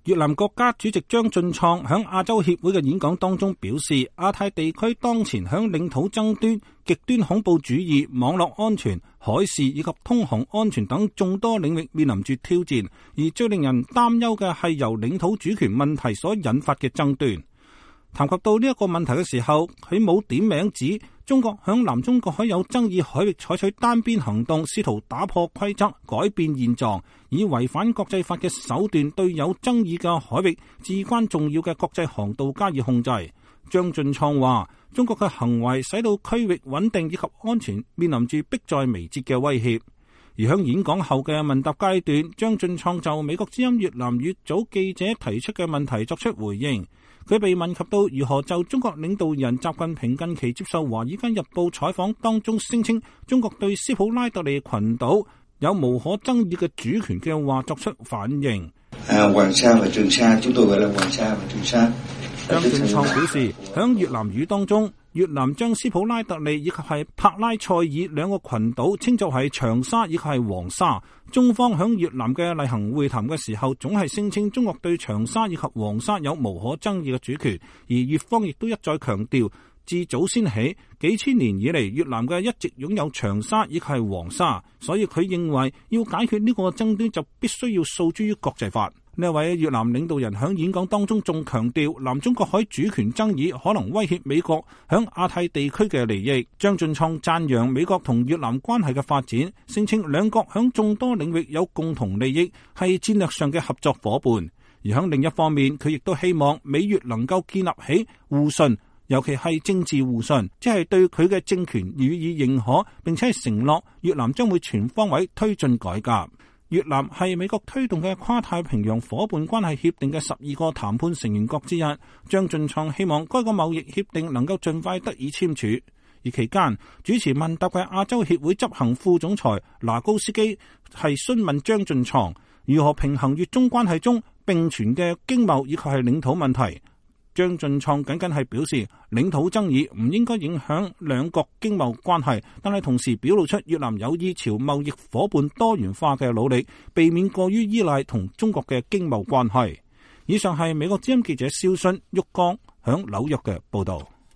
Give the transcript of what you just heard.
越南國家主席張俊創喺亞洲協會嘅演講當中表示，亞太地區當前喺領土爭端、極端恐怖主義、網絡安全、海事以及通航安全等眾多領域面臨住挑戰，而最令人擔憂嘅係由領土主權問題所引發嘅爭端。談及到呢一個問題嘅時候，佢冇點名指中國響南中國海有爭議海域採取單邊行動，試圖打破規則、改變現狀，以違反國際法嘅手段對有爭議嘅海域至關重要嘅國際航道加以控制。張俊創話，中國嘅行為使到區域穩定以及安全面臨住迫在眉睫嘅威脅。而響演講後嘅問答階段，張俊創就美國之音越南語組記者提出嘅問題作出回應。佢被問及到如何就中國領導人習近平近期接受《華爾街日報》採訪當中聲稱中國對斯普拉特利群島有無可爭議嘅主權嘅話作出反應。 黃沙和trường沙，chúng tôi gọi là黃沙和trường沙。 張俊創表示，響越南語當中，越南將斯普拉特利以及係帕拉塞爾兩個群島稱作係長沙以及係黃沙。中方響越南嘅例行會談嘅時候，總係聲稱中國對長沙以及黃沙有無可爭議嘅主權，而越方亦都一再強調，自祖先起幾千年以嚟，越南嘅一直擁有長沙以及係黃沙，所以佢認為要解決呢個爭端就必須要訴諸於國際法。呢位越南領導人喺演講當中仲強調，南中國海主權爭議可能威脅美國喺亞太地區嘅利益。張俊創讚揚美國同越南關係嘅發展，聲稱兩國喺眾多領域有共同利益，係戰略上嘅合作夥伴。而喺另一方面，佢亦都希望美越能夠建立起互信，尤其係政治互信，即係對佢嘅政權予以認可，並且係承諾越南將會全方位推進改革。越南係美國推動嘅跨太平洋夥伴關係協定嘅12個談判成員國之一。張俊創希望該個貿易協定能夠盡快得以簽署。而期間主持問答嘅亞洲協會執行副總裁拿高斯基係詢問張俊創如何平衡越中關係中並存嘅經貿以及係領土問題。張俊創僅僅係表示，領土爭議唔應該影響兩國經貿關係，但係同時表露出越南有意朝貿易夥伴多元化嘅努力，避免過於依賴同中國嘅經貿關係。以上係美國之音記者蕭信旭江響紐約嘅報道。